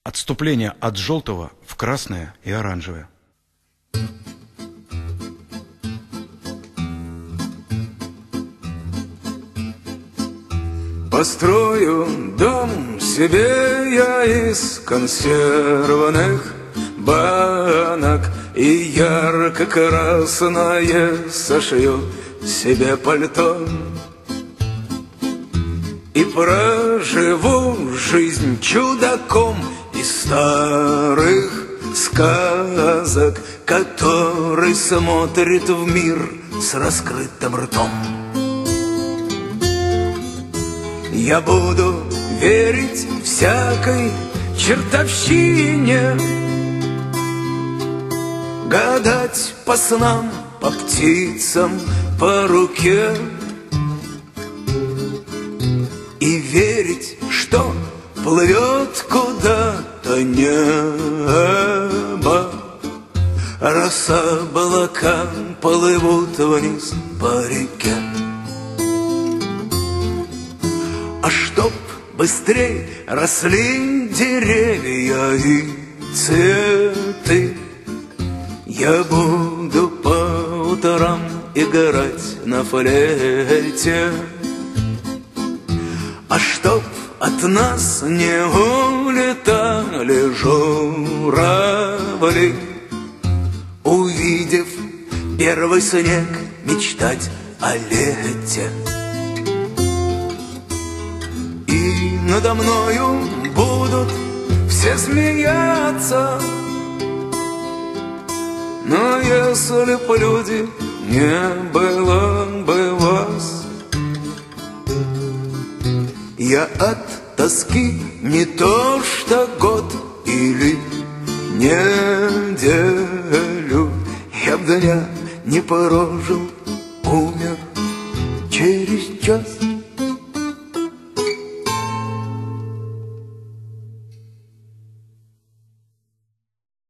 Отступление от желтого в красное и оранжевое. Построю дом себе я из консервных банок И ярко-красное сошью себе пальто И проживу жизнь чудаком из старых сказок, который смотрит в мир с раскрытым ртом. Я буду верить всякой чертовщине, гадать по снам, по птицам, по руке и верить, что плывет куда-то небо, раз облака плывут вниз по реке. А чтоб быстрей росли деревья и цветы, я буду по утрам играть на флейте. А чтоб от нас не улетали журавли, увидев первый снег, мечтать о лете. И надо мною будут все смеяться, но если б люди не было бы вас, я от тоски не то что год или неделю, я б дня не прожил, умер через час.